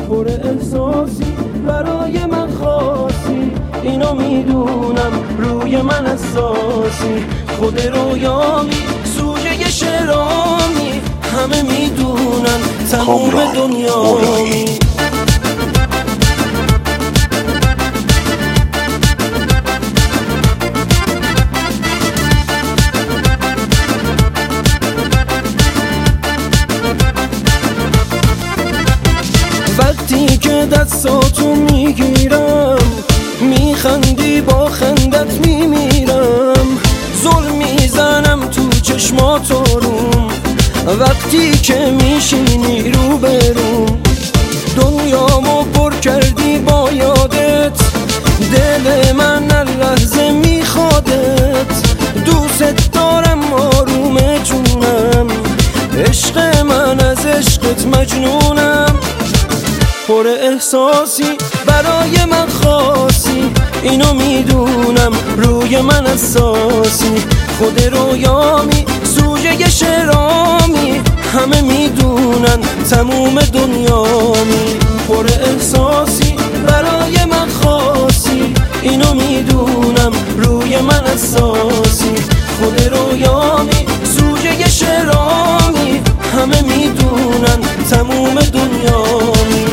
پر احساسی برای من خاصی، اینو میدونم روی من اساسی. خود رویامی سوژه شرامی، همه میدونن تموم دنیامی. وقتی که دستاتو میگیرم میخندی، با خندت میمیرم. ظلم میزنم تو چشمات روم، وقتی که میشینی رو بروم. دنیامو پر کردی با یادت، دل من هر لحظه میخوادت. دوست دارم آروم جونم، عشق من از عشقت مجنونم. پر احساسی برای من خاصی، اینو میدونم روی من اساسی. خود رویامی سوژه شرامی، همه میدونن تموم دنیامی. پر احساسی برای من خاصی، اینو میدونم روی من اساسی. خود رویامی سوژه شرامی، همه میدونن تموم دنیامی.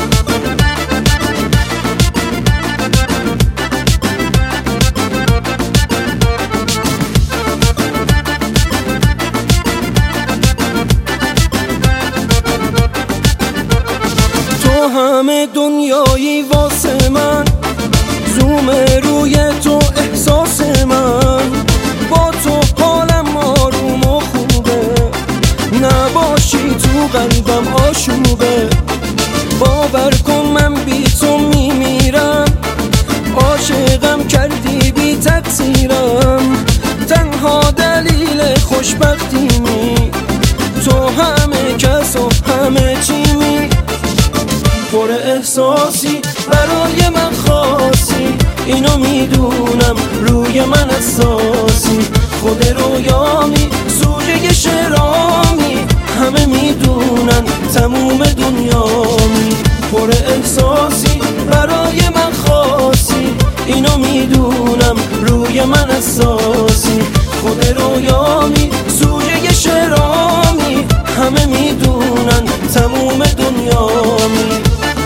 همه دنیایی واسه من، زوم روی تو احساس من. با تو حالم آروم و خوبه، نباشی تو قلبم آشوبه. باور کن من بی تو میمیرم، عاشقم کردی بی تقصیرم. تنها دلیل خوشبختیمی، تو همه کس و همه چیمی. پر احساسی برای من خاصی، اینو میدونم روی من اساسی. خود رویامی سوژه شرامی، همه میدونن تموم دنیامی. پر احساسی برای من خاصی، اینو میدونم روی من اساسی. خود رویامی سوژه شرامی، همه میدونن تموم دنیامی.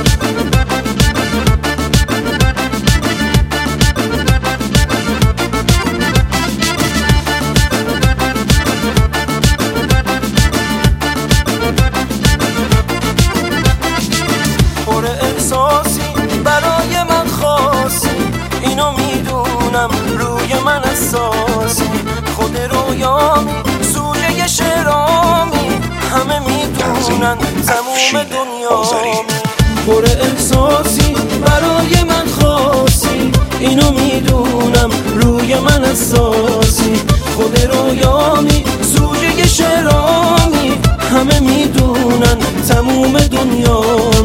برای من خاصی، اینو میدونم روی من اساسی. خود رویامی سوژه شرامی، همه میدونن تموم دنیامی. پر احساسی برای من خاصی، اینو میدونم روی من اساسی. خود رویامی سوژه شرامی، همه میدونن تموم دنیامی.